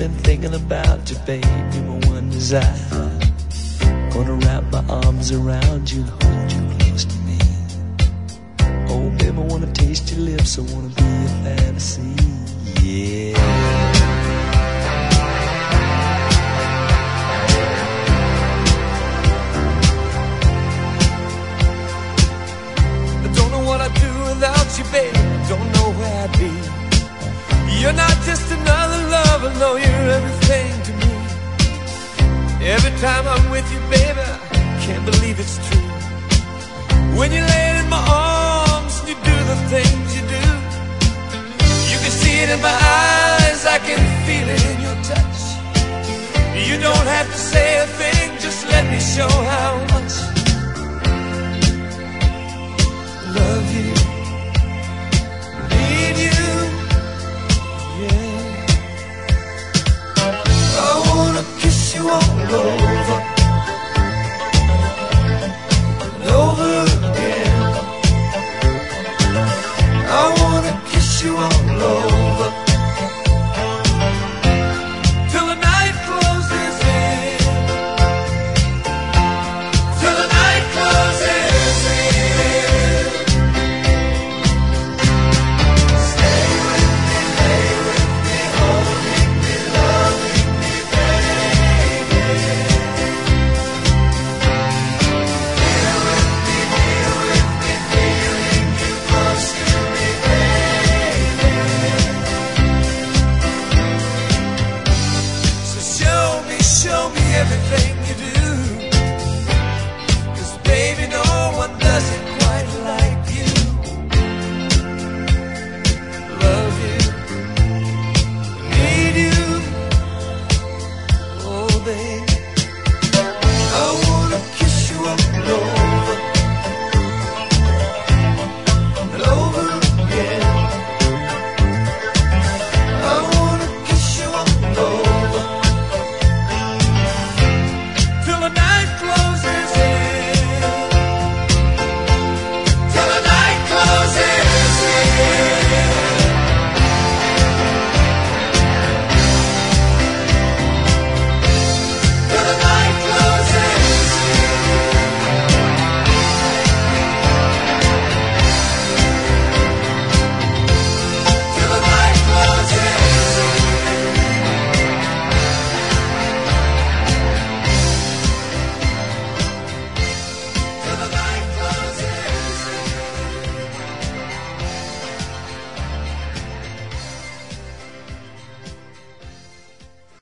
been thinking about you, baby, my one desire. Gonna wrap my arms around you and hold you close to me. Oh, baby, I wanna taste your lips, I wanna be your fantasy, yeah. I don't know what I'd do without you, baby, don't know where I'd be. You're not just another lover, no, you're everything to me. Every time I'm with you, baby, I can't believe it's true. When you lay in my arms and you do the things you do, you can see it in my eyes, I can feel it in your touch. You don't have to say a thing, just let me show how much